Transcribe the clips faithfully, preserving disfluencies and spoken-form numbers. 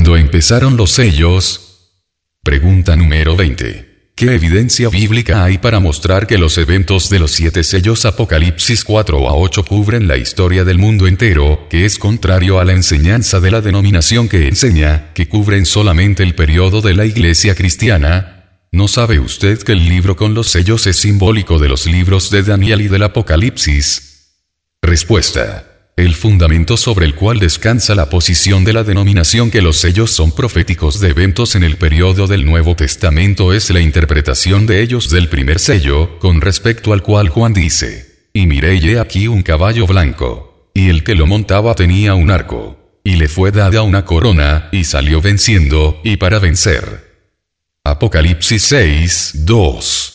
cuando empezaron los sellos? Pregunta número veinte. ¿Qué evidencia bíblica hay para mostrar que los eventos de los siete sellos Apocalipsis cuatro a ocho cubren la historia del mundo entero, que es contrario a la enseñanza de la denominación que enseña que cubren solamente el periodo de la iglesia cristiana? ¿No sabe usted que el libro con los sellos es simbólico de los libros de Daniel y del Apocalipsis? Respuesta. El fundamento sobre el cual descansa la posición de la denominación que los sellos son proféticos de eventos en el periodo del Nuevo Testamento es la interpretación de ellos del primer sello, con respecto al cual Juan dice: y miré y he aquí un caballo blanco, y el que lo montaba tenía un arco, y le fue dada una corona, y salió venciendo, y para vencer. Apocalipsis seis, dos.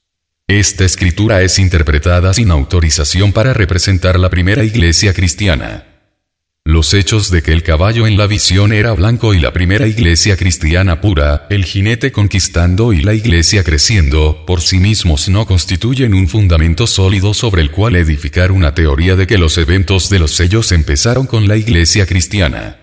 Esta escritura es interpretada sin autorización para representar la primera iglesia cristiana. Los hechos de que el caballo en la visión era blanco y la primera iglesia cristiana pura, el jinete conquistando y la iglesia creciendo, por sí mismos no constituyen un fundamento sólido sobre el cual edificar una teoría de que los eventos de los sellos empezaron con la iglesia cristiana.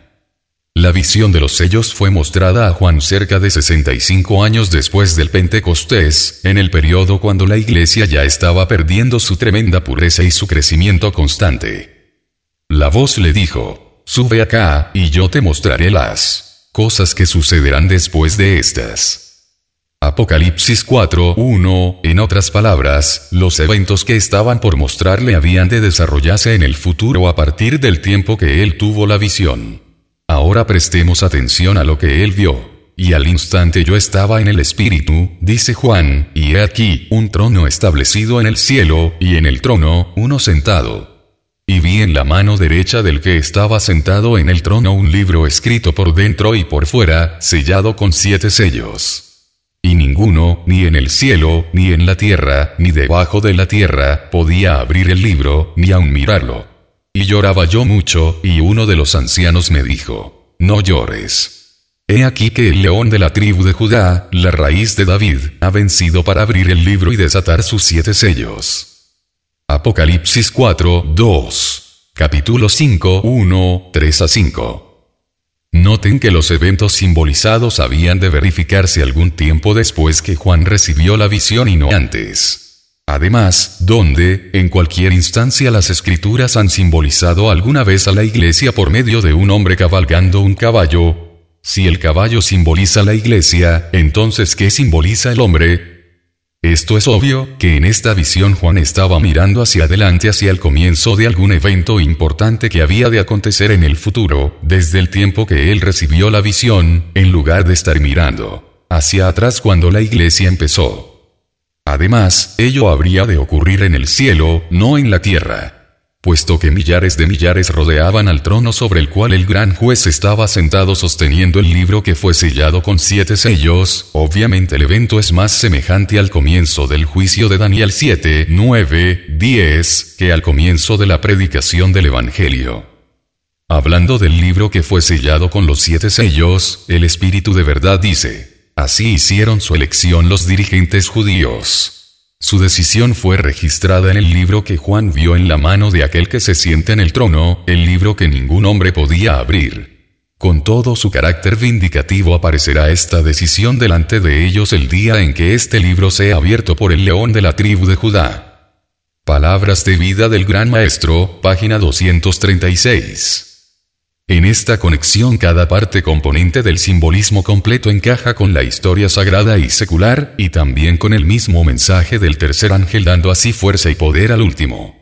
La visión de los sellos fue mostrada a Juan cerca de sesenta y cinco años después del Pentecostés, en el periodo cuando la iglesia ya estaba perdiendo su tremenda pureza y su crecimiento constante. La voz le dijo: sube acá, y yo te mostraré las cosas que sucederán después de estas. Apocalipsis cuatro, uno. En otras palabras, los eventos que estaban por mostrarle habían de desarrollarse en el futuro a partir del tiempo que él tuvo la visión. Ahora prestemos atención a lo que él vio. Y al instante yo estaba en el Espíritu, dice Juan, y he aquí, un trono establecido en el cielo, y en el trono, uno sentado. Y vi en la mano derecha del que estaba sentado en el trono un libro escrito por dentro y por fuera, sellado con siete sellos. Y ninguno, ni en el cielo, ni en la tierra, ni debajo de la tierra, podía abrir el libro, ni aun mirarlo. Y lloraba yo mucho, y uno de los ancianos me dijo: no llores. He aquí que el león de la tribu de Judá, la raíz de David, ha vencido para abrir el libro y desatar sus siete sellos. Apocalipsis cuatro, dos. Capítulo cinco, uno, tres a cinco. Noten que los eventos simbolizados habían de verificarse algún tiempo después que Juan recibió la visión y no antes. Además, donde, en cualquier instancia las escrituras han simbolizado alguna vez a la iglesia por medio de un hombre cabalgando un caballo. Si el caballo simboliza la iglesia, entonces ¿qué simboliza el hombre? Esto es obvio, que en esta visión Juan estaba mirando hacia adelante hacia el comienzo de algún evento importante que había de acontecer en el futuro, desde el tiempo que él recibió la visión, en lugar de estar mirando hacia atrás cuando la iglesia empezó. Además, ello habría de ocurrir en el cielo, no en la tierra, puesto que millares de millares rodeaban al trono sobre el cual el gran juez estaba sentado sosteniendo el libro que fue sellado con siete sellos. Obviamente el evento es más semejante al comienzo del juicio de Daniel siete, nueve, diez, que al comienzo de la predicación del Evangelio. Hablando del libro que fue sellado con los siete sellos, el Espíritu de verdad dice: así hicieron su elección los dirigentes judíos. Su decisión fue registrada en el libro que Juan vio en la mano de aquel que se sienta en el trono, el libro que ningún hombre podía abrir. Con todo su carácter vindicativo aparecerá esta decisión delante de ellos el día en que este libro sea abierto por el león de la tribu de Judá. Palabras de vida del Gran Maestro, página doscientos treinta y seis. En esta conexión cada parte componente del simbolismo completo encaja con la historia sagrada y secular, y también con el mismo mensaje del tercer ángel dando así fuerza y poder al último.